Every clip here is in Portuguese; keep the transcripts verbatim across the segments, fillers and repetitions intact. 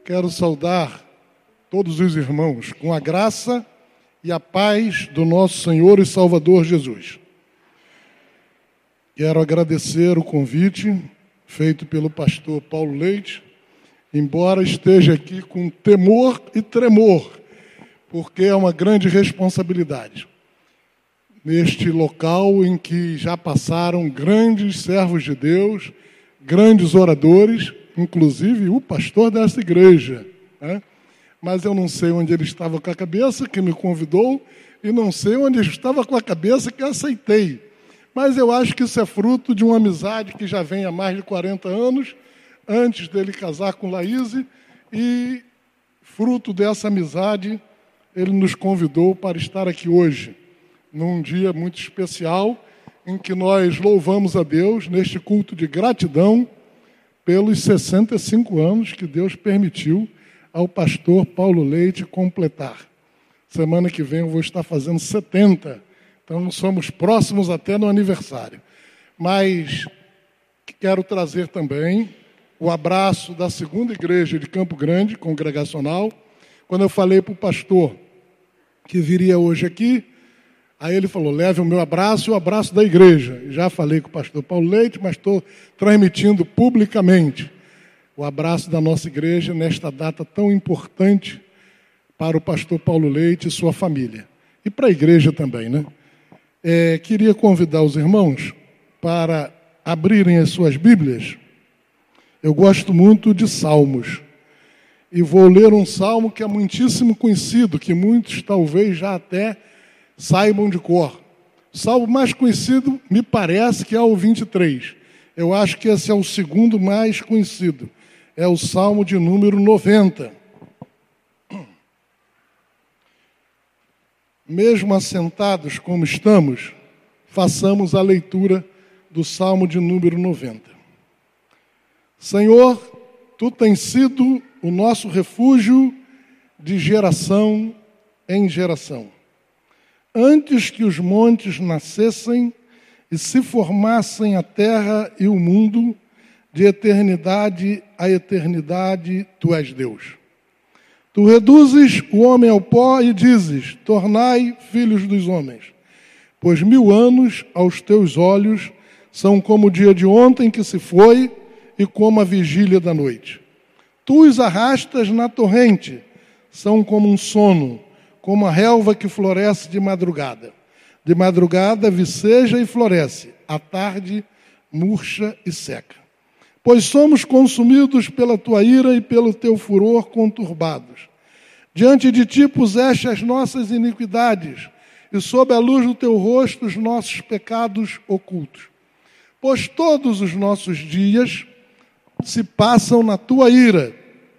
quero saudar todos os irmãos com a graça e a paz do nosso Senhor e Salvador Jesus. Quero agradecer o convite feito pelo pastor Paulo Leite, embora esteja aqui com temor e tremor, porque é uma grande responsabilidade. Neste local em que já passaram grandes servos de Deus, grandes oradores, inclusive o pastor dessa igreja, né? Mas eu não sei onde ele estava com a cabeça, que me convidou, e não sei onde ele estava com a cabeça, que aceitei. Mas eu acho que isso é fruto de uma amizade que já vem há mais de quarenta anos, antes dele casar com Laíse, e fruto dessa amizade, ele nos convidou para estar aqui hoje, num dia muito especial, em que nós louvamos a Deus, neste culto de gratidão, pelos sessenta e cinco anos que Deus permitiu ao pastor Paulo Leite completar. Semana que vem eu vou estar fazendo setenta, então somos próximos até no aniversário. Mas quero trazer também o abraço da segunda igreja de Campo Grande, congregacional. Quando eu falei para o pastor que viria hoje aqui, aí ele falou, leve o meu abraço e o abraço da igreja. Já falei com o pastor Paulo Leite, mas estou transmitindo publicamente o abraço da nossa igreja nesta data tão importante para o pastor Paulo Leite e sua família. E para a igreja também, né? É, queria convidar os irmãos para abrirem as suas Bíblias. Eu gosto muito de salmos. E vou ler um salmo que é muitíssimo conhecido, que muitos talvez já até saibam de cor. O salmo mais conhecido, me parece, que é o vinte e três. Eu acho que esse é o segundo mais conhecido. É o salmo de número noventa. Mesmo assentados como estamos, façamos a leitura do salmo de número noventa. Senhor, Tu tens sido o nosso refúgio de geração em geração. Antes que os montes nascessem e se formassem a terra e o mundo, de eternidade a eternidade, Tu és Deus. Tu reduzes o homem ao pó e dizes, tornai filhos dos homens. Pois mil anos aos Teus olhos são como o dia de ontem que se foi e como a vigília da noite. Tu os arrastas na torrente, são como um sono, como a relva que floresce de madrugada. De madrugada viceja e floresce, à tarde murcha e seca. Pois somos consumidos pela Tua ira e pelo Teu furor conturbados. Diante de Ti puseste as nossas iniquidades, e sob a luz do Teu rosto os nossos pecados ocultos. Pois todos os nossos dias se passam na Tua ira.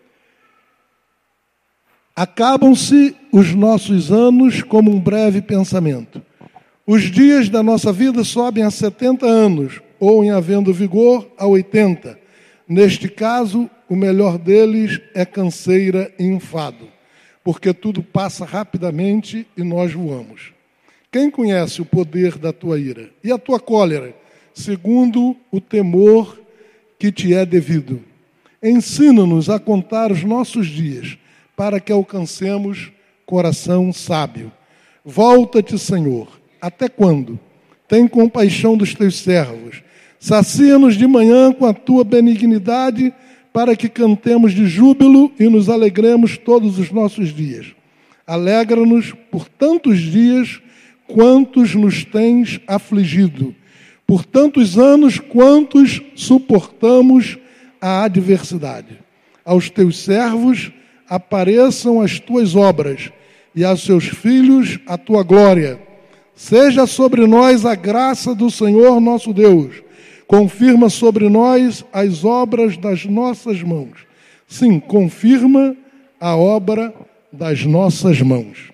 Acabam-se os nossos anos como um breve pensamento. Os dias da nossa vida sobem a setenta anos, ou, em havendo vigor, a oitenta. Neste caso, o melhor deles é canseira e enfado, porque tudo passa rapidamente e nós voamos. Quem conhece o poder da Tua ira e a Tua cólera, segundo o temor que Te é devido? Ensina-nos a contar os nossos dias, para que alcancemos coração sábio. Volta-te, Senhor. Até quando? Tem compaixão dos Teus servos. Sacia-nos de manhã com a Tua benignidade, para que cantemos de júbilo e nos alegremos todos os nossos dias. Alegra-nos por tantos dias quantos nos tens afligido, por tantos anos quantos suportamos a adversidade. Aos Teus servos apareçam as Tuas obras, e a seus filhos a Tua glória. Seja sobre nós a graça do Senhor nosso Deus. Confirma sobre nós as obras das nossas mãos. Sim, confirma a obra das nossas mãos.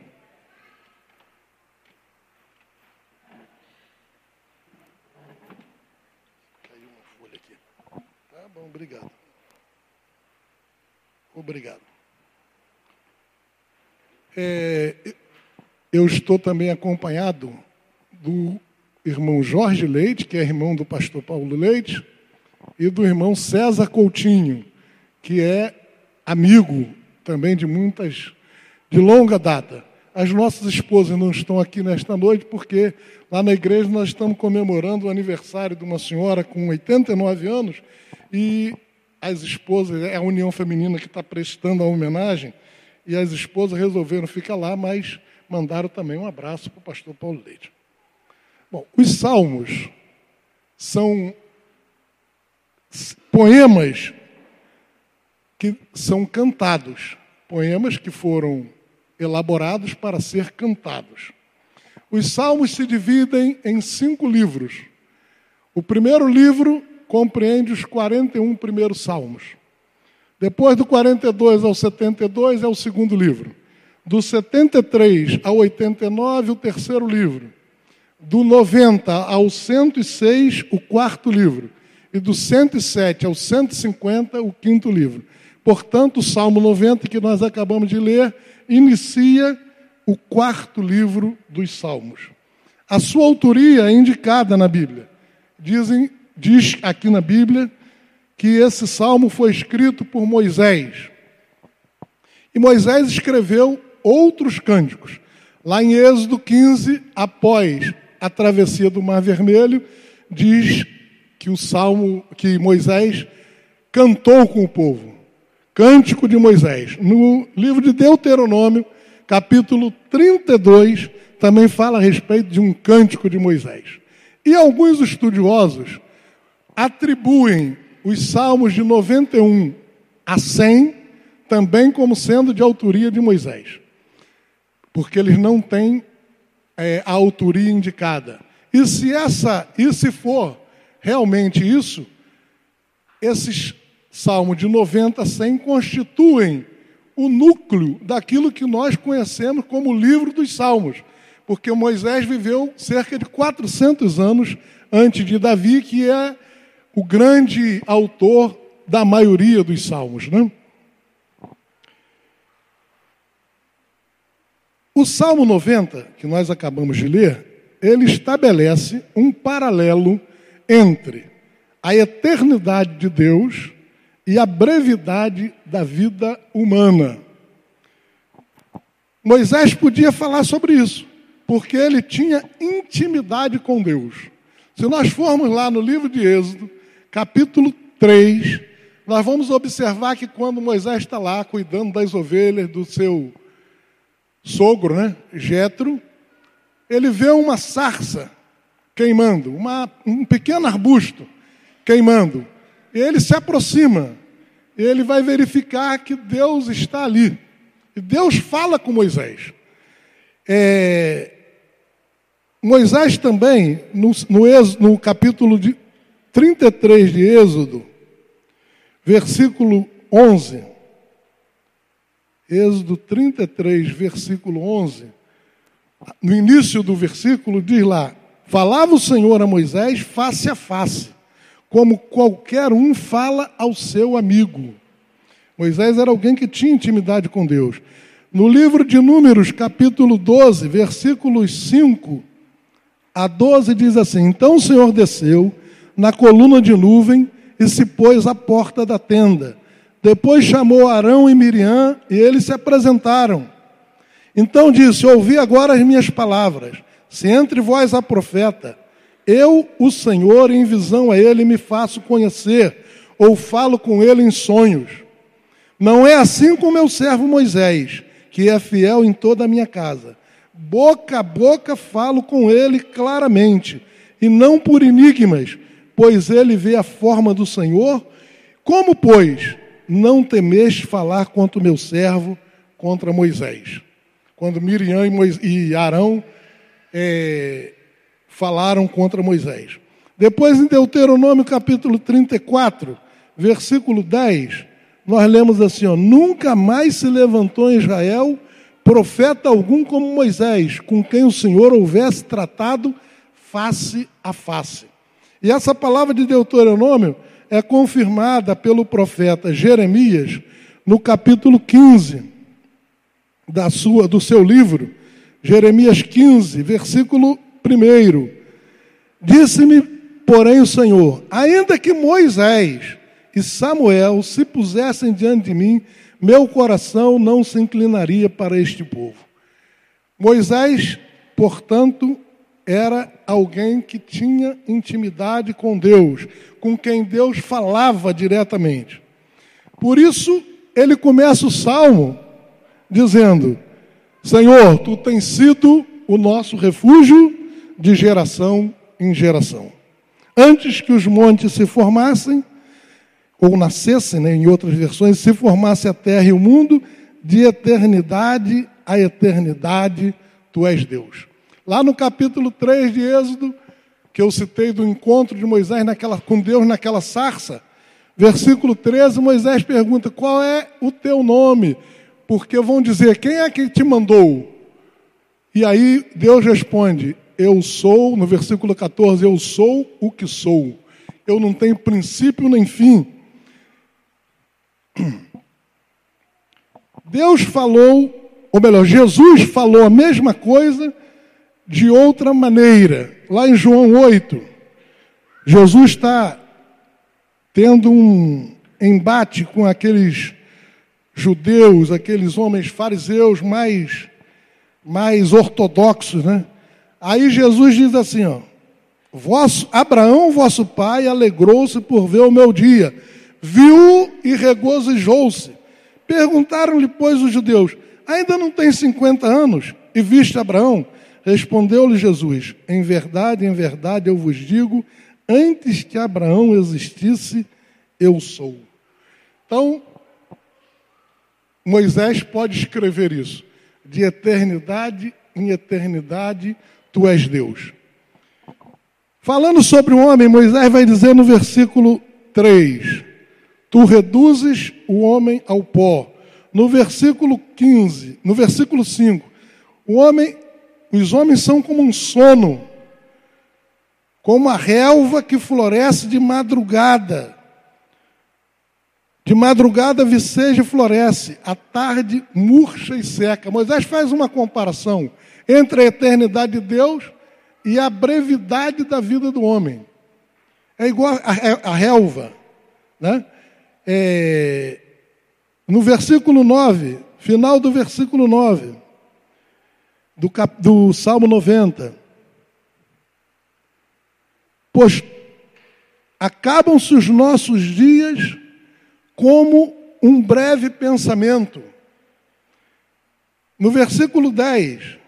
Caiu uma folha aqui. Tá bom, obrigado. Obrigado. É, eu estou também acompanhado do irmão Jorge Leite, que é irmão do pastor Paulo Leite, e do irmão César Coutinho, que é amigo também de muitas, de longa data. As nossas esposas não estão aqui nesta noite porque lá na igreja nós estamos comemorando o aniversário de uma senhora com oitenta e nove anos e as esposas, é a União Feminina que está prestando a homenagem, e as esposas resolveram ficar lá, mas mandaram também um abraço para o pastor Paulo Leite. Bom, os salmos são poemas que são cantados, poemas que foram elaborados para ser cantados. Os salmos se dividem em cinco livros. O primeiro livro compreende os quarenta e um primeiros salmos. Depois do quarenta e dois ao setenta e dois é o segundo livro. Do setenta e três ao oitenta e nove, o terceiro livro. Do noventa ao cento e seis, o quarto livro. E do cento e sete ao cento e cinquenta, o quinto livro. Portanto, o Salmo noventa, que nós acabamos de ler, inicia o quarto livro dos Salmos. A sua autoria é indicada na Bíblia. Dizem, diz aqui na Bíblia que esse salmo foi escrito por Moisés. E Moisés escreveu outros cânticos. Lá em Êxodo quinze, após a travessia do Mar Vermelho, diz que o salmo, que Moisés cantou com o povo. Cântico de Moisés. No livro de Deuteronômio, capítulo trinta e dois, também fala a respeito de um cântico de Moisés. E alguns estudiosos atribuem os salmos de noventa e um a cem também como sendo de autoria de Moisés, porque eles não têm é, a autoria indicada. E se, essa, e se for realmente isso, esses salmos de noventa a cem constituem o núcleo daquilo que nós conhecemos como o livro dos Salmos, porque Moisés viveu cerca de quatrocentos anos antes de Davi, que é o grande autor da maioria dos salmos, né? O Salmo noventa, que nós acabamos de ler, ele estabelece um paralelo entre a eternidade de Deus e a brevidade da vida humana. Moisés podia falar sobre isso, porque ele tinha intimidade com Deus. Se nós formos lá no livro de Êxodo, capítulo três, nós vamos observar que quando Moisés está lá cuidando das ovelhas do seu sogro, né, Jetro, ele vê uma sarça queimando, uma, um pequeno arbusto queimando. Ele se aproxima, ele vai verificar que Deus está ali. E Deus fala com Moisés. É, Moisés também, no, no, Êxodo, no capítulo de trinta e três de Êxodo, versículo onze, Êxodo trinta e três, versículo onze, no início do versículo diz lá: falava o Senhor a Moisés face a face, como qualquer um fala ao seu amigo. Moisés era alguém que tinha intimidade com Deus. No livro de Números, capítulo doze, versículos cinco a doze, diz assim: então o Senhor desceu na coluna de nuvem e se pôs à porta da tenda. Depois chamou Arão e Miriam e eles se apresentaram. Então disse: ouvi agora as minhas palavras. Se entre vós há profeta, eu, o Senhor, em visão a ele me faço conhecer, ou falo com ele em sonhos. Não é assim com meu servo Moisés, que é fiel em toda a minha casa. Boca a boca falo com ele claramente, e não por enigmas, pois ele vê a forma do Senhor. Como, pois, não temeste falar contra o meu servo, contra Moisés? Quando Miriam e, Moisés, e Arão é, falaram contra Moisés. Depois, em Deuteronômio capítulo trinta e quatro, versículo dez, nós lemos assim: ó, nunca mais se levantou em Israel profeta algum como Moisés, com quem o Senhor houvesse tratado face a face. E essa palavra de Deuteronômio é confirmada pelo profeta Jeremias no capítulo quinze da sua, do seu livro, Jeremias quinze, versículo um. Disse-me, porém, o Senhor: ainda que Moisés e Samuel se pusessem diante de mim meu coração não se inclinaria para este povo. Moisés, portanto, era alguém que tinha intimidade com Deus, com quem Deus falava diretamente. Por isso, ele começa o Salmo dizendo: Senhor, Tu tens sido o nosso refúgio de geração em geração. Antes que os montes se formassem, ou nascessem, né, em outras versões, se formasse a terra e o mundo, de eternidade a eternidade, Tu és Deus. Lá no capítulo três de Êxodo, que eu citei do encontro de Moisés naquela, com Deus naquela sarça, versículo treze, Moisés pergunta: qual é o teu nome? Porque vão dizer: quem é que te mandou? E aí Deus responde: eu sou, no versículo catorze, eu sou o que sou. Eu não tenho princípio nem fim. Deus falou, ou melhor, Jesus falou a mesma coisa de outra maneira. Lá em João oito, Jesus está tendo um embate com aqueles judeus, aqueles homens fariseus mais, mais ortodoxos, né? Aí Jesus diz assim, ó: vosso, Abraão, vosso pai, alegrou-se por ver o meu dia, viu e regozijou-se. Perguntaram-lhe, pois, os judeus: ainda não tem cinquenta anos e viste Abraão? Respondeu-lhe Jesus: em verdade, em verdade, eu vos digo, antes que Abraão existisse, eu sou. Então, Moisés pode escrever isso: de eternidade em eternidade, Tu és Deus. Falando sobre o homem, Moisés vai dizer no versículo três: Tu reduzes o homem ao pó. No versículo quinze, no versículo cinco, o homem, os homens são como um sono, como a relva que floresce de madrugada. De madrugada viceja e floresce, à tarde murcha e seca. Moisés faz uma comparação entre a eternidade de Deus e a brevidade da vida do homem. É igual a, a relva, né? É, no versículo nove, final do versículo nove, do, cap, do Salmo noventa. Pois acabam-se os nossos dias como um breve pensamento. No versículo dez,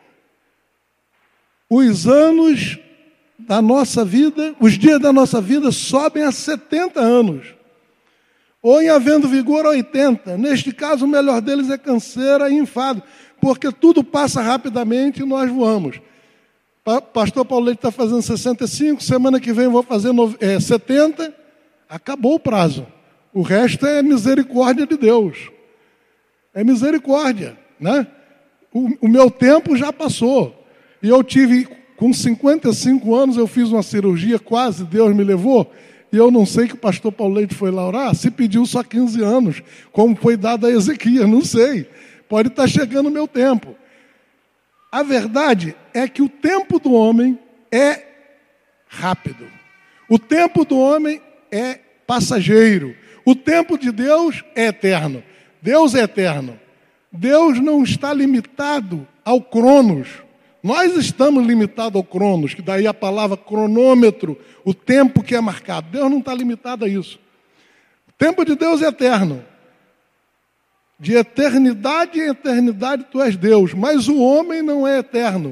os anos da nossa vida, os dias da nossa vida sobem a setenta anos, ou em havendo vigor a oitenta. Neste caso, o melhor deles é canseira e enfado, porque tudo passa rapidamente e nós voamos. Pastor Paulo Leite está fazendo sessenta e cinco, semana que vem eu vou fazer é, setenta, acabou o prazo. O resto é misericórdia de Deus. É misericórdia, né? O, o meu tempo já passou. E eu tive, com cinquenta e cinco anos, eu fiz uma cirurgia, quase Deus me levou. E eu não sei que o pastor Paulo Leite foi lá orar, se pediu só quinze anos, como foi dado a Ezequias, não sei. Pode estar chegando o meu tempo. A verdade é que o tempo do homem é rápido. O tempo do homem é passageiro. O tempo de Deus é eterno. Deus é eterno. Deus não está limitado ao cronos. Nós estamos limitados ao cronos, que daí a palavra cronômetro, o tempo que é marcado. Deus não está limitado a isso. O tempo de Deus é eterno. De eternidade em eternidade Tu és Deus. Mas o homem não é eterno.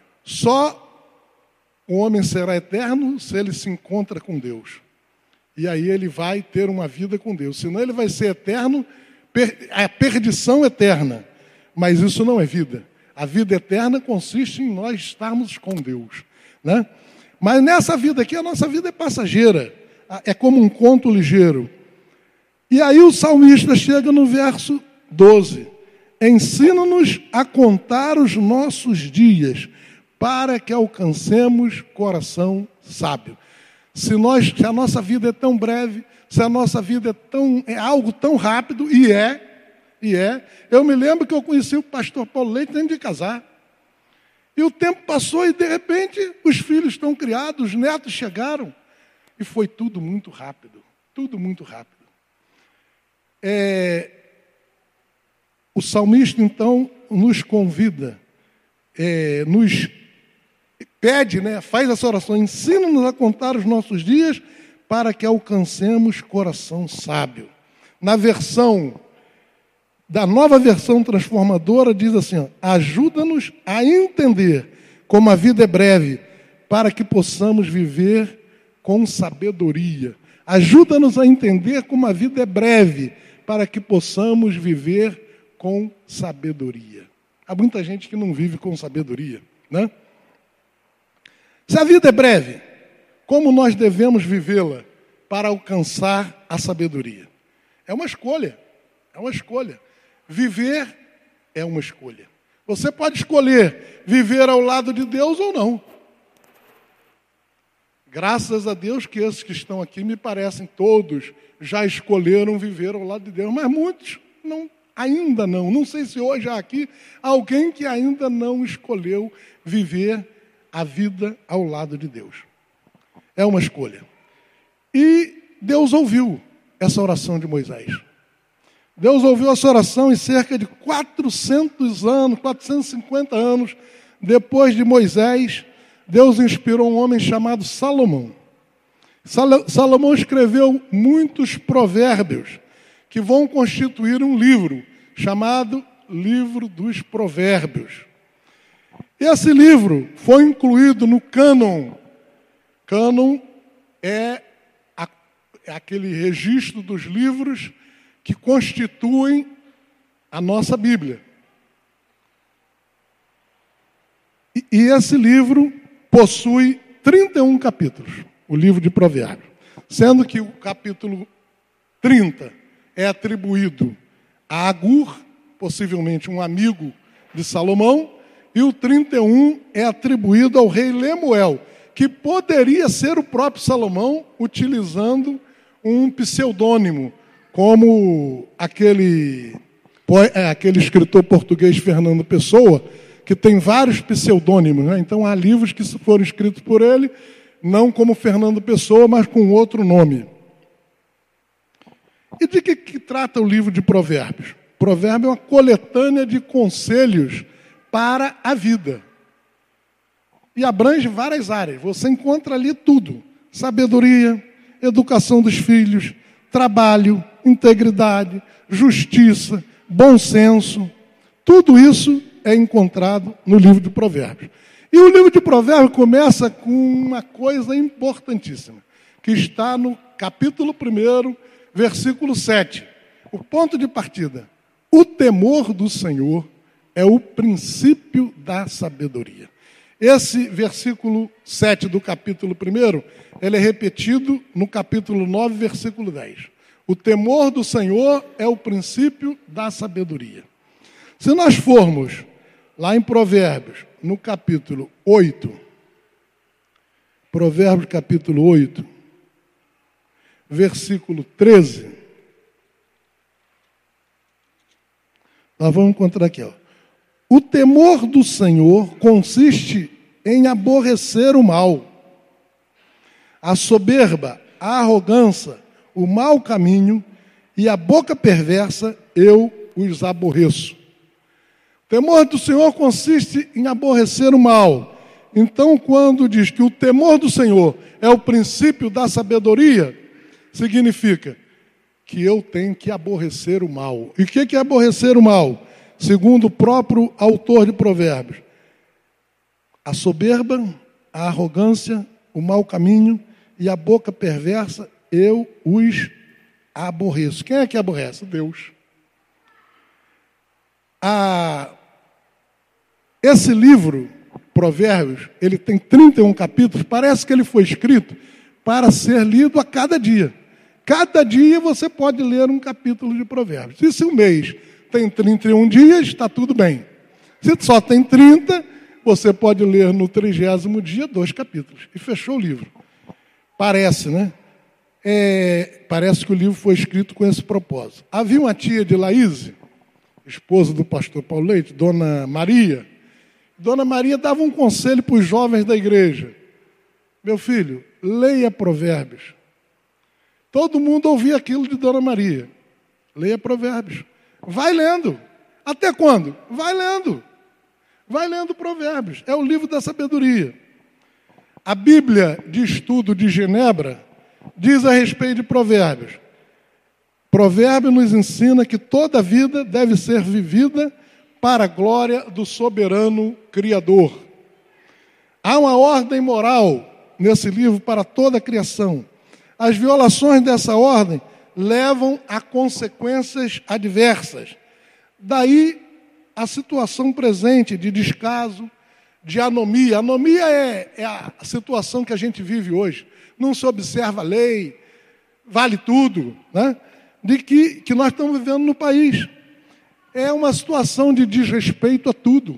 Só o homem será eterno se ele se encontra com Deus. E aí ele vai ter uma vida com Deus. Senão ele vai ser eterno, a perdição eterna. Mas isso não é vida. A vida eterna consiste em nós estarmos com Deus, né? Mas nessa vida aqui, a nossa vida é passageira. É como um conto ligeiro. E aí o salmista chega no verso doze. Ensina-nos a contar os nossos dias, para que alcancemos coração sábio. Se, nós, se a nossa vida é tão breve, se a nossa vida é, tão, é algo tão rápido, e é, e é. Eu me lembro que eu conheci o pastor Paulo Leite antes de casar. E o tempo passou e, de repente, os filhos estão criados, os netos chegaram. E foi tudo muito rápido. Tudo muito rápido. É, o salmista, então, nos convida, é, nos pede, né, faz essa oração, ensina-nos a contar os nossos dias para que alcancemos coração sábio. Na versão, da nova versão transformadora, diz assim, ó, ajuda-nos a entender como a vida é breve, para que possamos viver com sabedoria. Ajuda-nos a entender como a vida é breve, para que possamos viver com sabedoria. Há muita gente que não vive com sabedoria, né? Se a vida é breve, como nós devemos vivê-la para alcançar a sabedoria? É uma escolha, é uma escolha. Viver é uma escolha. Você pode escolher viver ao lado de Deus ou não. Graças a Deus que esses que estão aqui, me parecem, todos já escolheram viver ao lado de Deus, mas muitos não, ainda não. Não sei se hoje há aqui alguém que ainda não escolheu viver a vida ao lado de Deus. É uma escolha. E Deus ouviu essa oração de Moisés. Deus ouviu essa oração em cerca de quatrocentos anos, quatrocentos e cinquenta anos depois de Moisés. Deus inspirou um homem chamado Salomão. Salomão escreveu muitos provérbios que vão constituir um livro chamado Livro dos Provérbios. Esse livro foi incluído no cânon. Cânon é, a, é aquele registro dos livros que constituem a nossa Bíblia. E, e esse livro possui trinta e um capítulos, o livro de Provérbios, sendo que o capítulo trinta é atribuído a Agur, possivelmente um amigo de Salomão, e o trinta e um é atribuído ao rei Lemuel, que poderia ser o próprio Salomão, utilizando um pseudônimo, como aquele, aquele escritor português Fernando Pessoa, que tem vários pseudônimos, né? Então há livros que foram escritos por ele, não como Fernando Pessoa, mas com outro nome. E de que, que trata o livro de Provérbios? Provérbio é uma coletânea de conselhos para a vida. E abrange várias áreas. Você encontra ali tudo. Sabedoria, educação dos filhos, trabalho, integridade, justiça, bom senso. Tudo isso é encontrado no livro de Provérbios. E o livro de Provérbios começa com uma coisa importantíssima, que está no capítulo primeiro, versículo sete. O ponto de partida. O temor do Senhor é o princípio da sabedoria. Esse versículo sete do capítulo primeiro, ele é repetido no capítulo nove, versículo dez. O temor do Senhor é o princípio da sabedoria. Se nós formos lá em Provérbios, no capítulo oito, Provérbios capítulo oito, versículo treze, nós vamos encontrar aqui, ó. O temor do Senhor consiste em aborrecer o mal, a soberba, a arrogância, o mau caminho e a boca perversa, eu os aborreço. O temor do Senhor consiste em aborrecer o mal. Então, quando diz que o temor do Senhor é o princípio da sabedoria, significa que eu tenho que aborrecer o mal. E o que é aborrecer o mal? Segundo o próprio autor de Provérbios, a soberba, a arrogância, o mau caminho e a boca perversa, eu os aborreço. Quem é que aborrece? Deus. Ah, esse livro, Provérbios, ele tem trinta e um capítulos, parece que ele foi escrito para ser lido a cada dia. Cada dia você pode ler um capítulo de Provérbios. E se o mês tem trinta e um dias, está tudo bem. Se só tem trinta, você pode ler no trigésimo dia dois capítulos. E fechou o livro. Parece, né? É, parece que o livro foi escrito com esse propósito. Havia uma tia de Laíse, esposa do pastor Paulo Leite, Dona Maria. Dona Maria dava um conselho para os jovens da igreja. Meu filho, leia Provérbios. Todo mundo ouvia aquilo de Dona Maria. Leia Provérbios. Vai lendo. Até quando? Vai lendo. Vai lendo Provérbios. É o livro da sabedoria. A Bíblia de Estudo de Genebra diz a respeito de Provérbios. Provérbio nos ensina que toda vida deve ser vivida para a glória do soberano Criador. Há uma ordem moral nesse livro para toda a criação. As violações dessa ordem levam a consequências adversas. Daí a situação presente de descaso, de anomia. Anomia é, é a situação que a gente vive hoje. Não se observa a lei, vale tudo, né? De que, que nós estamos vivendo no país. É uma situação de desrespeito a tudo.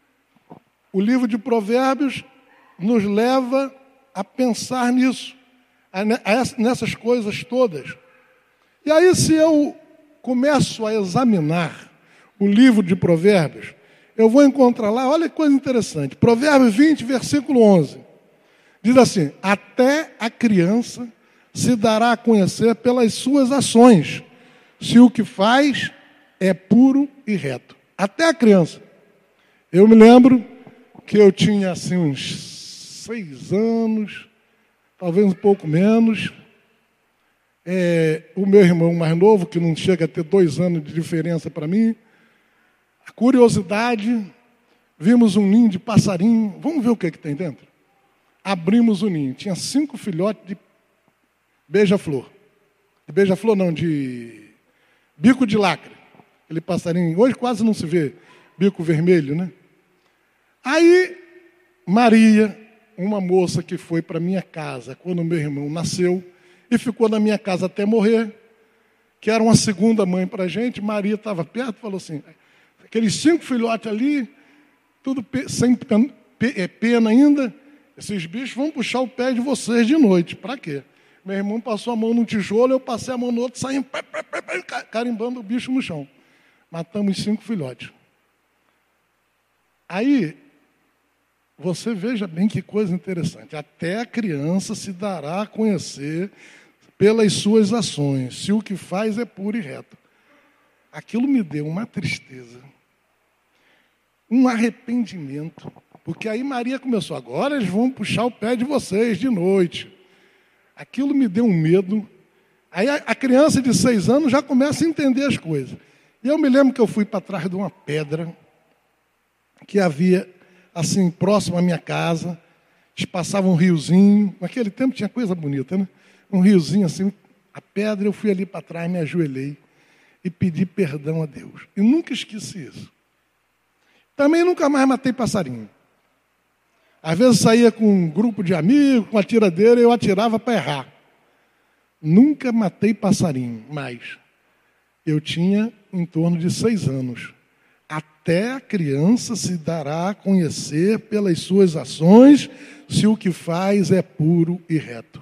O livro de Provérbios nos leva a pensar nisso, a, a, nessas coisas todas. E aí, se eu começo a examinar o livro de Provérbios, eu vou encontrar lá, olha que coisa interessante, Provérbios vinte, versículo onze, diz assim: até a criança se dará a conhecer pelas suas ações, se o que faz é puro e reto. Até a criança. Eu me lembro que eu tinha assim uns seis anos, talvez um pouco menos. É, o meu irmão mais novo, que não chega a ter dois anos de diferença para mim, a curiosidade, vimos um ninho de passarinho, vamos ver o que, que tem dentro? Abrimos o ninho, tinha cinco filhotes de beija-flor. De beija-flor não, de bico de lacre. Aquele passarinho, hoje quase não se vê bico vermelho, né? Aí, Maria, uma moça que foi para minha casa quando meu irmão nasceu e ficou na minha casa até morrer, que era uma segunda mãe para a gente, Maria estava perto e falou assim: aqueles cinco filhotes ali, tudo sem pena ainda, esses bichos vão puxar o pé de vocês de noite. Para quê? Meu irmão passou a mão num tijolo, eu passei a mão no outro, saímos carimbando o bicho no chão. Matamos cinco filhotes. Aí, você veja bem que coisa interessante. Até a criança se dará a conhecer pelas suas ações, se o que faz é puro e reto. Aquilo me deu uma tristeza, um arrependimento, porque aí Maria começou: agora eles vão puxar o pé de vocês de noite. Aquilo me deu um medo. Aí a criança de seis anos já começa a entender as coisas. E eu me lembro que eu fui para trás de uma pedra que havia, assim, próximo à minha casa. Passava um riozinho. Naquele tempo tinha coisa bonita, né? Um riozinho assim, a pedra. Eu fui ali para trás, me ajoelhei e pedi perdão a Deus. E nunca esqueci isso. Também nunca mais matei passarinho. Às vezes saía com um grupo de amigos, com a tiradeira, e eu atirava para errar. Nunca matei passarinho, mas eu tinha em torno de seis anos. Até a criança se dará a conhecer pelas suas ações, se o que faz é puro e reto.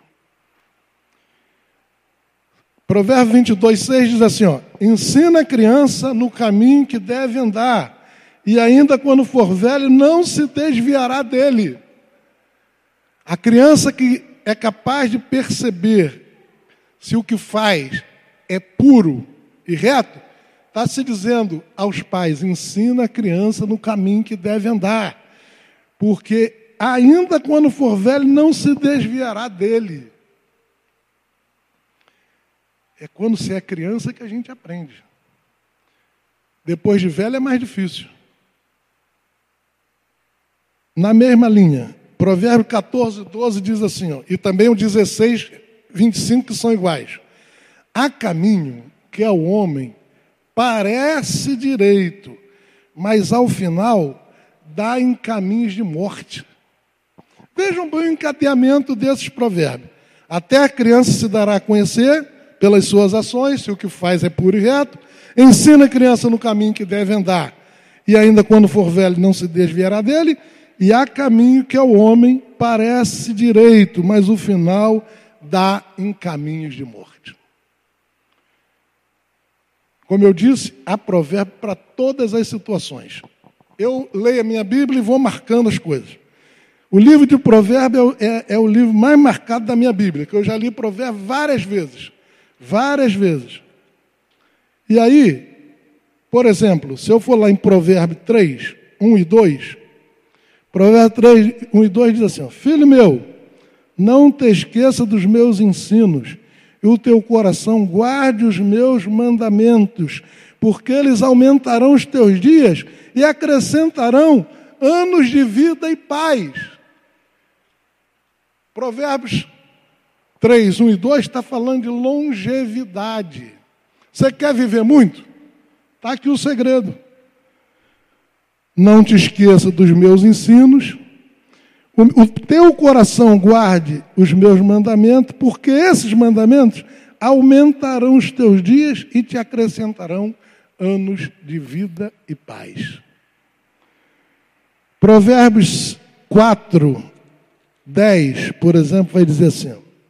Provérbios vinte e dois, seis diz assim, ó: ensina a criança no caminho que deve andar, e ainda quando for velho, não se desviará dele. A criança que é capaz de perceber se o que faz é puro e reto, está se dizendo aos pais: ensina a criança no caminho que deve andar, porque ainda quando for velho, não se desviará dele. É quando se é criança que a gente aprende. Depois de velho é mais difícil. Na mesma linha, Provérbios catorze, doze diz assim, ó, e também o dezesseis, vinte e cinco, que são iguais. Há caminho que ao homem parece direito, mas ao final dá em caminhos de morte. Vejam bem o encadeamento desses provérbios. Até a criança se dará a conhecer pelas suas ações, se o que faz é puro e reto. Ensina a criança no caminho que deve andar, e ainda quando for velho não se desviará dele. E há caminho que ao homem parece direito, mas o final dá em caminhos de morte. Como eu disse, há provérbio para todas as situações. Eu leio a minha Bíblia e vou marcando as coisas. O livro de Provérbios é, é o livro mais marcado da minha Bíblia, que eu já li Provérbios várias vezes. Várias vezes. E aí, Por exemplo, se eu for lá em Provérbios três, um e dois, Provérbios três, um e dois diz assim, ó, filho meu, não te esqueça dos meus ensinos, e o teu coração guarde os meus mandamentos, porque eles aumentarão os teus dias e acrescentarão anos de vida e paz. Provérbios três, um e dois está falando de longevidade. Você quer viver muito? Está aqui o segredo. Não te esqueça dos meus ensinos, o, o teu coração guarde os meus mandamentos, porque esses mandamentos aumentarão os teus dias e te acrescentarão anos de vida e paz. Provérbios quatro, dez, por exemplo, vai dizer assim,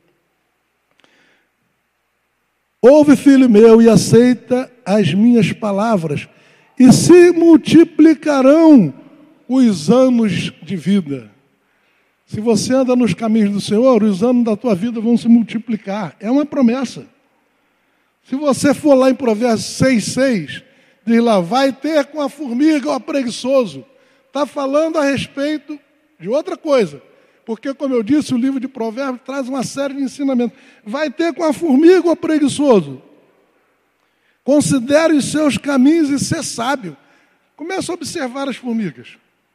ouve, filho meu, e aceita as minhas palavras, e se multiplicarão os anos de vida. Se você anda nos caminhos do Senhor, os anos da tua vida vão se multiplicar. É uma promessa. Se você for lá em Provérbios seis, seis, diz lá, vai ter com a formiga o preguiçoso. Está falando a respeito de outra coisa. Porque, como eu disse, o livro de Provérbios traz uma série de ensinamentos. Vai ter com a formiga o preguiçoso. Considere os seus caminhos e ser sábio. Comece a observar as formigas.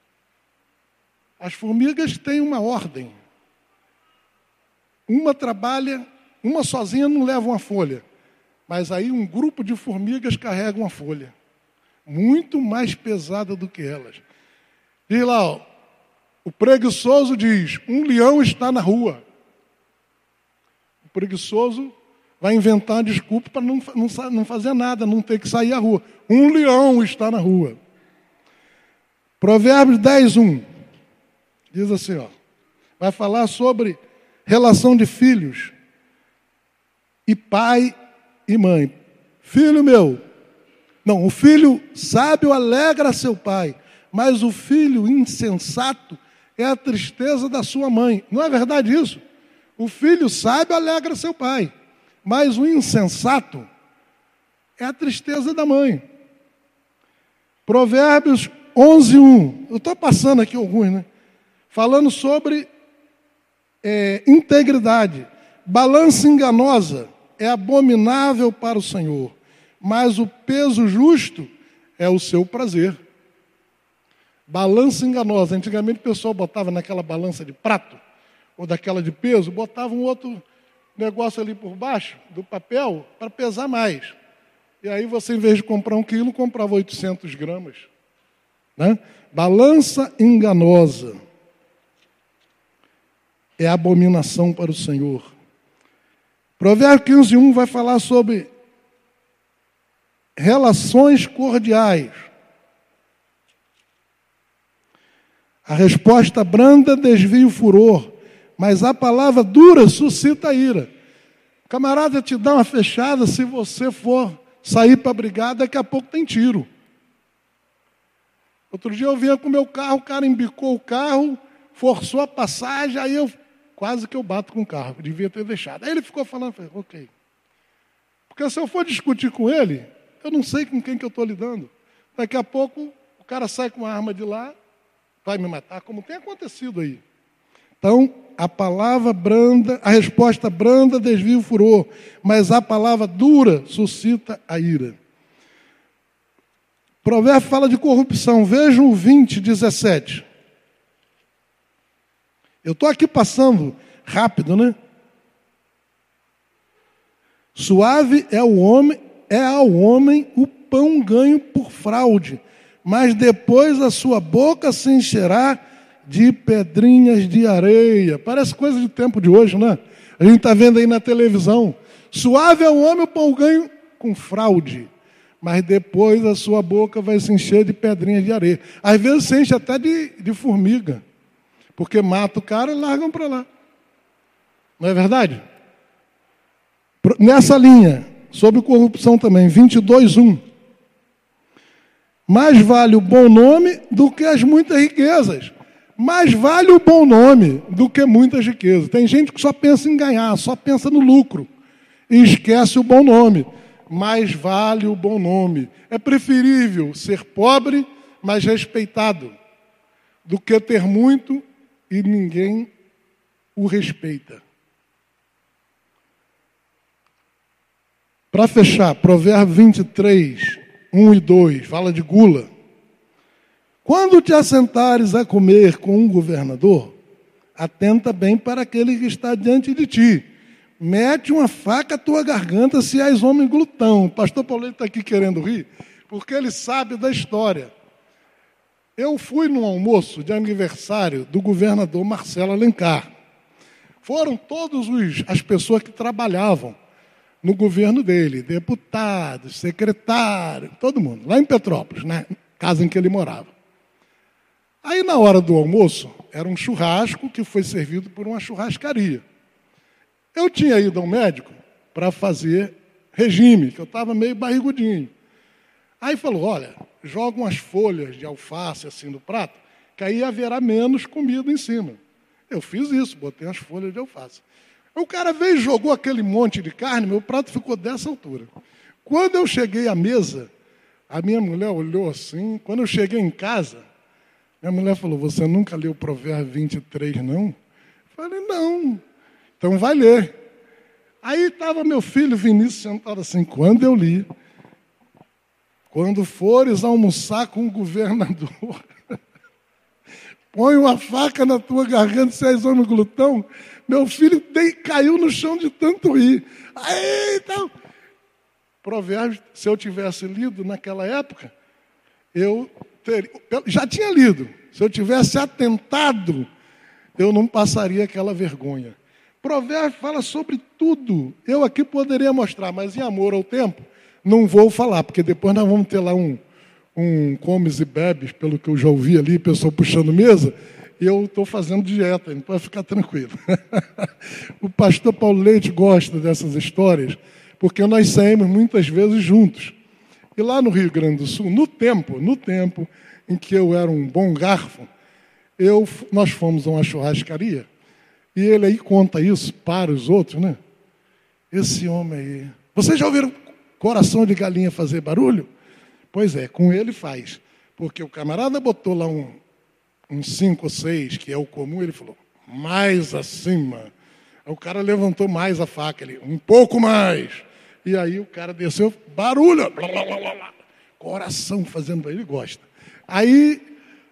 As formigas têm uma ordem. Uma trabalha, uma sozinha não leva uma folha. Mas aí um grupo de formigas carrega uma folha. Muito mais pesada do que elas. Diz lá, ó, o preguiçoso diz, um leão está na rua. O preguiçoso vai inventar uma desculpa para não, não, não fazer nada, não ter que sair à rua. Um leão está na rua. Provérbios dez, um. Diz assim, ó, vai falar sobre relação de filhos e pai e mãe. Filho meu, não, o filho sábio alegra seu pai, mas o filho insensato é a tristeza da sua mãe. Não é verdade isso? O filho sábio alegra seu pai, mas o insensato é a tristeza da mãe. Provérbios onze, um. Eu estou passando aqui alguns, né? Falando sobre é, integridade. Balança enganosa é abominável para o Senhor, mas o peso justo é o seu prazer. Balança enganosa. Antigamente o pessoal botava naquela balança de prato, ou daquela de peso, botava um outro negócio ali por baixo do papel para pesar mais. E aí você, em vez de comprar um quilo, comprava oitocentos gramas. Né? Balança enganosa é abominação para o Senhor. Provérbios quinze, um vai falar sobre relações cordiais. A resposta branda desvia o furor, mas a palavra dura suscita a ira. O camarada te dá uma fechada, se você for sair para brigar, daqui a pouco tem tiro. Outro dia eu vinha com o meu carro, o cara embicou o carro, forçou a passagem, aí eu quase que eu bato com o carro, devia ter deixado. Aí ele ficou falando, falei, ok. Porque se eu for discutir com ele, eu não sei com quem que eu estou lidando. Daqui a pouco o cara sai com uma arma de lá, vai me matar, como tem acontecido aí. Então, a palavra branda, a resposta branda desvia o furor, mas a palavra dura suscita a ira. Provérbio fala de corrupção. Vejam o vinte, dezessete. Eu estou aqui passando rápido, né? Suave é o homem, é ao homem o pão ganho por fraude, mas depois a sua boca se encherá de pedrinhas de areia. Parece coisa de tempo de hoje, né? A gente está vendo aí na televisão. Suave é o homem o pão ganho com fraude, mas depois a sua boca vai se encher de pedrinhas de areia. Às vezes se enche até de, de formiga, porque mata o cara e largam para lá. Não é verdade? Nessa linha, sobre corrupção também, vinte e dois, um. Mais vale o bom nome do que as muitas riquezas. Mais vale o bom nome do que muitas riquezas. Tem gente que só pensa em ganhar, só pensa no lucro. E esquece o bom nome. mais vale o bom nome. É preferível ser pobre, mas respeitado, do que ter muito e ninguém o respeita. Para fechar, Provérbios vinte e três, um e dois, fala de gula. Quando te assentares a comer com um governador, atenta bem para aquele que está diante de ti. Mete uma faca à tua garganta se és homem glutão. O pastor Paulo está aqui querendo rir, porque ele sabe da história. Eu fui num almoço de aniversário do governador Marcelo Alencar. Foram todas as pessoas que trabalhavam no governo dele, deputados, secretários, todo mundo, lá em Petrópolis, na casa em que ele morava. Aí, na hora do almoço, era um churrasco que foi servido por uma churrascaria. Eu tinha ido ao médico para fazer regime, que eu estava meio barrigudinho. Aí falou, olha, joga umas folhas de alface assim no prato, que aí haverá menos comida em cima. Eu fiz isso, botei as folhas de alface. O cara veio e jogou aquele monte de carne, meu prato ficou dessa altura. Quando eu cheguei à mesa, a minha mulher olhou assim. Quando eu cheguei em casa, minha mulher falou, você nunca leu o Provérbios vinte e três, não? Eu falei, não. Então vai ler. Aí estava meu filho Vinícius sentado assim, quando eu li, quando fores almoçar com o governador, põe uma faca na tua garganta, se és homem glutão. Meu filho dei, caiu no chão de tanto rir. Aí, então, Provérbios, se eu tivesse lido naquela época, eu teria, já tinha lido. Se eu tivesse atentado, eu não passaria aquela vergonha. Provérbios fala sobre tudo. Eu aqui poderia mostrar, mas em amor ao tempo, não vou falar, porque depois nós vamos ter lá um, um comes e bebes, pelo que eu já ouvi ali, pessoal puxando mesa, e eu estou fazendo dieta, então pode ficar tranquilo. O pastor Paulo Leite gosta dessas histórias, porque nós saímos muitas vezes juntos. E lá no Rio Grande do Sul, no tempo, no tempo em que eu era um bom garfo, eu, nós fomos a uma churrascaria, e ele aí conta isso para os outros, né? Esse homem aí... Vocês já ouviram coração de galinha fazer barulho? Pois é, com ele faz. Porque o camarada botou lá um, um cinco ou seis, que é o comum, ele falou, mais acima. Aí o cara levantou mais a faca, ele, um pouco mais. E aí o cara desceu, barulho, blá, blá, blá, blá, coração fazendo barulho, ele gosta. Aí,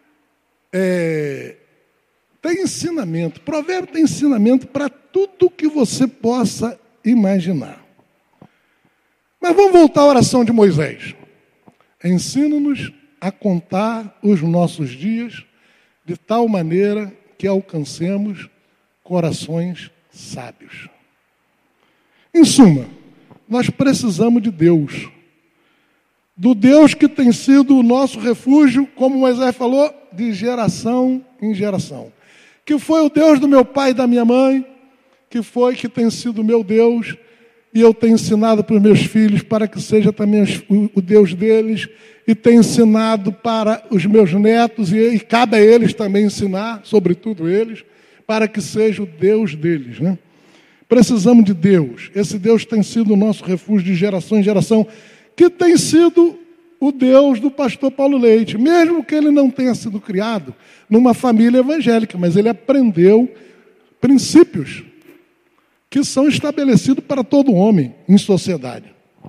é, tem ensinamento, provérbio tem ensinamento para tudo que você possa imaginar. Mas vamos voltar à oração de Moisés. Ensina-nos a contar os nossos dias de tal maneira que alcancemos corações sábios. Em suma, nós precisamos de Deus. Do Deus que tem sido o nosso refúgio, como Moisés falou, de geração em geração. Que foi o Deus do meu pai e da minha mãe, que foi que tem sido o meu Deus, e eu tenho ensinado para os meus filhos para que seja também o Deus deles, e tenho ensinado para os meus netos, e cabe a eles também ensinar, sobretudo eles, para que seja o Deus deles, né? Precisamos de Deus. Esse Deus tem sido o nosso refúgio de geração em geração, que tem sido o Deus do pastor Paulo Leite, mesmo que ele não tenha sido criado numa família evangélica, mas ele aprendeu princípios que são estabelecidos para todo homem em sociedade.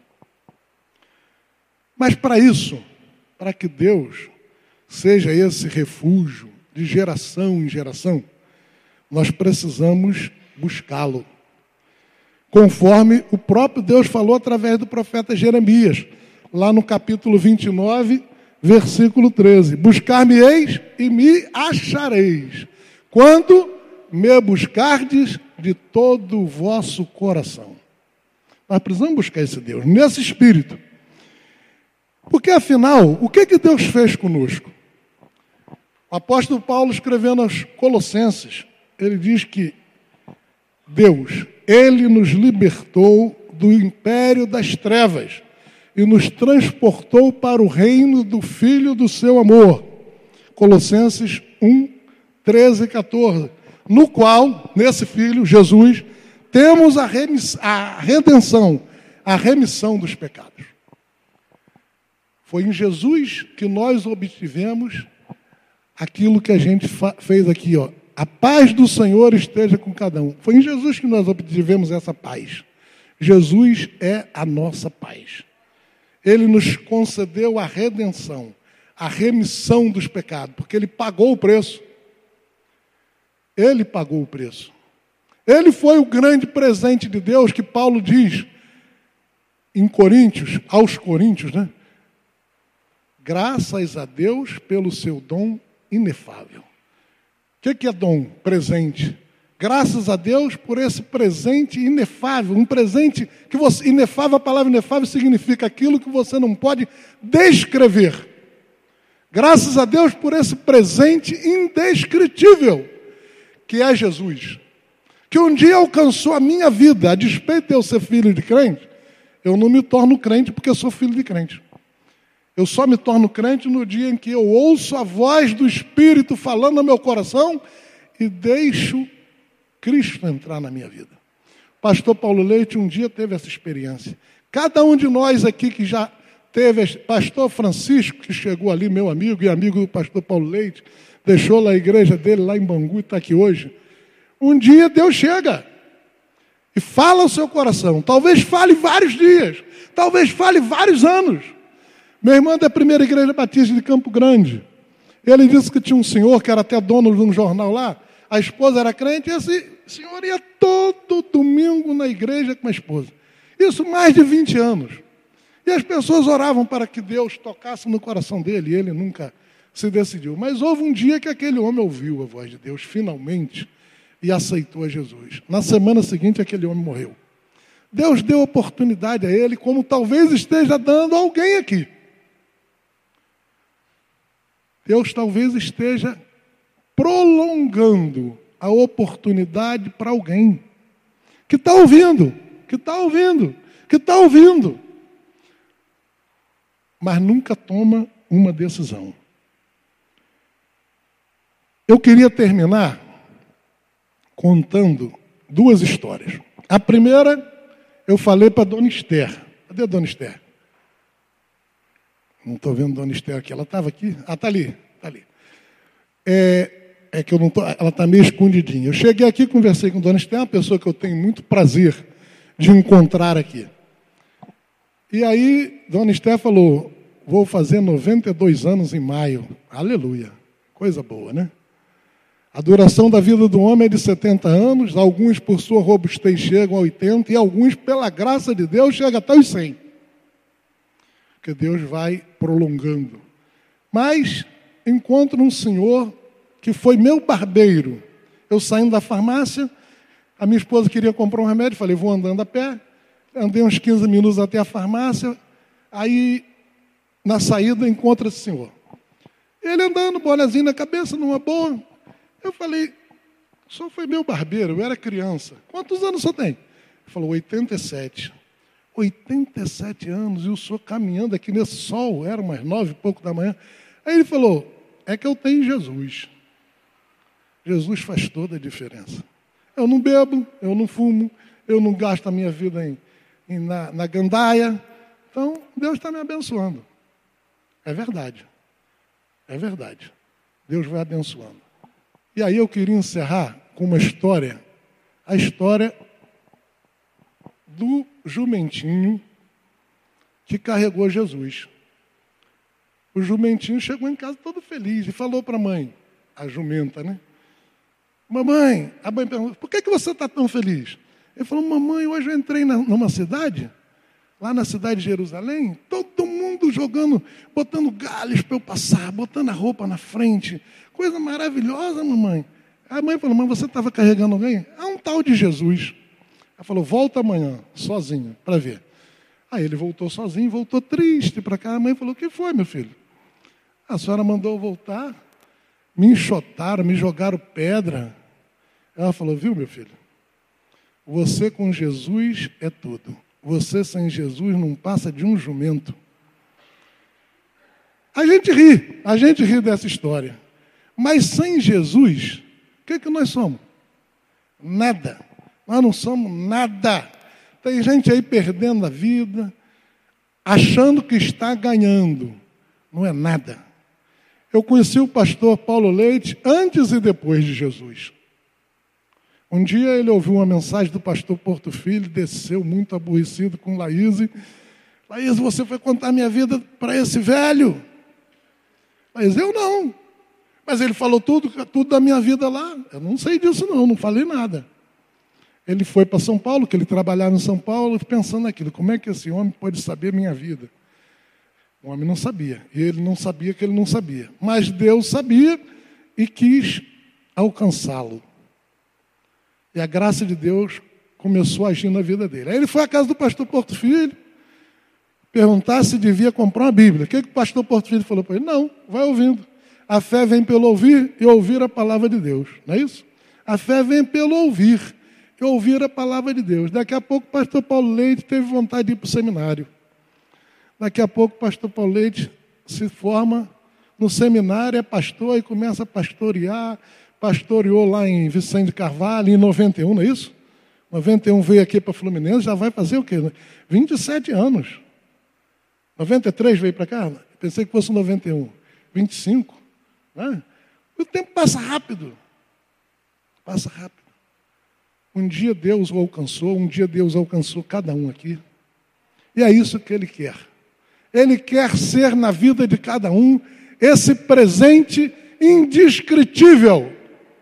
Mas para isso, para que Deus seja esse refúgio de geração em geração, nós precisamos buscá-lo. Conforme o próprio Deus falou através do profeta Jeremias, lá no capítulo vinte e nove, versículo treze. Buscar-me-eis e me achareis, quando me buscardes de todo o vosso coração. Nós precisamos buscar esse Deus, nesse espírito. Porque, afinal, o que, que Deus fez conosco? O apóstolo Paulo, escrevendo aos Colossenses, ele diz que Deus, Ele nos libertou do império das trevas e nos transportou para o reino do Filho do seu amor. Colossenses um, treze e quatorze. No qual, nesse Filho, Jesus, temos a redenção a remissão dos pecados. Foi em Jesus que nós obtivemos aquilo que a gente fez aqui, ó. A paz do Senhor esteja com cada um. Foi em Jesus que nós obtivemos essa paz. Jesus é a nossa paz. Ele nos concedeu a redenção, a remissão dos pecados, porque Ele pagou o preço. Ele pagou o preço. Ele foi o grande presente de Deus que Paulo diz em Coríntios, aos Coríntios, né? Graças a Deus pelo seu dom inefável. O que, que é dom? Presente. Graças a Deus por esse presente inefável. Um presente que você... Inefável, a palavra inefável significa aquilo que você não pode descrever. Graças a Deus por esse presente indescritível, que é Jesus. Que um dia alcançou a minha vida. A despeito de eu ser filho de crente, eu não me torno crente porque eu sou filho de crente. Eu só me torno crente no dia em que eu ouço a voz do Espírito falando no meu coração e deixo Cristo entrar na minha vida. O pastor Paulo Leite um dia teve essa experiência. Cada um de nós aqui que já teve, pastor Francisco, que chegou ali, meu amigo e amigo do pastor Paulo Leite, deixou lá a igreja dele lá em Bangu e está aqui hoje. Um dia Deus chega e fala ao seu coração. Talvez fale vários dias, talvez fale vários anos. Meu irmão é da primeira igreja batista de Campo Grande. Ele disse que tinha um senhor que era até dono de um jornal lá. A esposa era crente e esse senhor ia todo domingo na igreja com a esposa. Isso mais de vinte anos. E as pessoas oravam para que Deus tocasse no coração dele. E ele nunca se decidiu. Mas houve um dia que aquele homem ouviu a voz de Deus, finalmente, e aceitou a Jesus. Na semana seguinte, aquele homem morreu. Deus deu oportunidade a ele, como talvez esteja dando a alguém aqui. Deus talvez esteja prolongando a oportunidade para alguém que está ouvindo, que está ouvindo, que está ouvindo, mas nunca toma uma decisão. Eu queria terminar contando duas histórias. A primeira, eu falei para a dona Esther. Cadê a dona Esther? Não estou vendo a dona Esther aqui. Ela estava aqui? Ah, está ali. Está ali. É, é que eu não tô, ela está meio escondidinha. Eu cheguei aqui, conversei com a dona Esther, uma pessoa que eu tenho muito prazer de encontrar aqui. E aí, dona Esther falou, vou fazer noventa e dois anos em maio. Aleluia. Coisa boa, né? A duração da vida do homem é de setenta anos, alguns por sua robustez chegam a oitenta e alguns, pela graça de Deus, chegam até os cem. Porque Deus vai prolongando. Mas encontro um senhor que foi meu barbeiro. Eu saindo da farmácia, a minha esposa queria comprar um remédio, falei, vou andando a pé. Andei uns quinze minutos até a farmácia, aí na saída encontro esse senhor. Ele andando, bonezinho na cabeça, numa boa. Eu falei, o senhor foi meu barbeiro, eu era criança. Quantos anos o senhor tem? Ele falou, oitenta e sete. oitenta e sete anos, e o senhor caminhando aqui nesse sol, era umas nove e pouco da manhã. Aí ele falou, é que eu tenho Jesus. Jesus faz toda a diferença. Eu não bebo, eu não fumo, eu não gasto a minha vida em, em, na, na gandaia. Então, Deus está me abençoando. É verdade. É verdade. Deus vai abençoando. E aí eu queria encerrar com uma história. A história do jumentinho que carregou Jesus. O jumentinho chegou em casa todo feliz e falou para a mãe, a jumenta, né? Mamãe, a mãe perguntou, por que, que você está tão feliz? Ele falou, mamãe, hoje eu entrei na, numa cidade, lá na cidade de Jerusalém, todo mundo jogando, botando galhos para eu passar, botando a roupa na frente, coisa maravilhosa, mamãe. A mãe falou, mas você estava carregando alguém? Ah, um tal de Jesus. Ela falou, volta amanhã, sozinho, para ver. Aí ele voltou sozinho, voltou triste para cá. A mãe falou, o que foi, meu filho? A senhora mandou eu voltar, me enxotaram, me jogaram pedra. Ela falou, viu, meu filho? Você com Jesus é tudo. Você sem Jesus não passa de um jumento. A gente ri, a gente ri dessa história. Mas sem Jesus, o que, que nós somos? Nada. Nós não somos nada. Tem gente aí perdendo a vida, achando que está ganhando. Não é nada. Eu conheci o pastor Paulo Leite antes e depois de Jesus. Um dia ele ouviu uma mensagem do pastor Porto Filho, desceu muito aborrecido com Laís. Laís, você foi contar minha vida para esse velho? Laís, eu não. Mas ele falou tudo, tudo da minha vida lá. Eu não sei disso não, não falei nada. Ele foi para São Paulo, que ele trabalhava em São Paulo, pensando naquilo, como é que esse homem pode saber minha vida? O homem não sabia, e ele não sabia que ele não sabia. Mas Deus sabia e quis alcançá-lo. E a graça de Deus começou a agir na vida dele. Aí ele foi à casa do pastor Porto Filho, perguntar se devia comprar uma Bíblia. O que, que o pastor Porto Filho falou para ele? Não, vai ouvindo. A fé vem pelo ouvir e ouvir a palavra de Deus. Não é isso? A fé vem pelo ouvir e ouvir a palavra de Deus. Daqui a pouco o pastor Paulo Leite teve vontade de ir para o seminário. Daqui a pouco o pastor Paulo Leite se forma no seminário, é pastor e começa a pastorear. Pastoreou lá em Vicente de Carvalho, em noventa e um, não é isso? noventa e um veio aqui para Fluminense, já vai fazer o quê? vinte e sete anos. noventa e três veio para cá? Pensei que fosse noventa e um. vinte e cinco. Né? O tempo passa rápido. Passa rápido. Um dia Deus o alcançou, um dia Deus alcançou cada um aqui. E é isso que Ele quer. Ele quer ser na vida de cada um esse presente indescritível.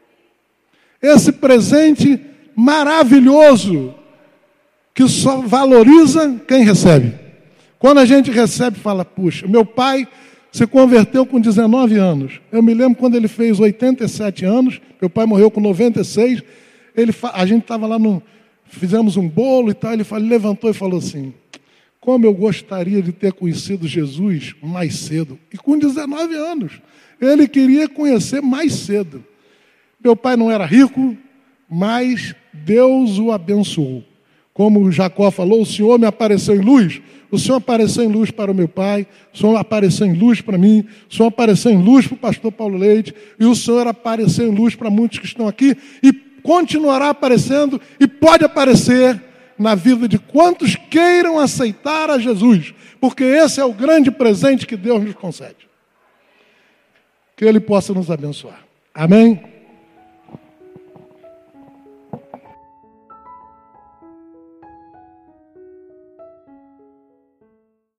Esse presente maravilhoso que só valoriza quem recebe. Quando a gente recebe, fala, puxa, meu pai se converteu com dezenove anos. Eu me lembro quando ele fez oitenta e sete anos, meu pai morreu com noventa e seis, ele, a gente estava lá, no, fizemos um bolo e tal, ele falou, levantou e falou assim, como eu gostaria de ter conhecido Jesus mais cedo. E com dezenove anos, ele queria conhecer mais cedo. Meu pai não era rico, mas Deus o abençoou. Como Jacó falou, o Senhor me apareceu em luz. O Senhor apareceu em luz para o meu pai, o Senhor apareceu em luz para mim, o Senhor apareceu em luz para o pastor Paulo Leite, e o Senhor apareceu em luz para muitos que estão aqui, e continuará aparecendo, e pode aparecer na vida de quantos queiram aceitar a Jesus, porque esse é o grande presente que Deus nos concede. Que Ele possa nos abençoar. Amém?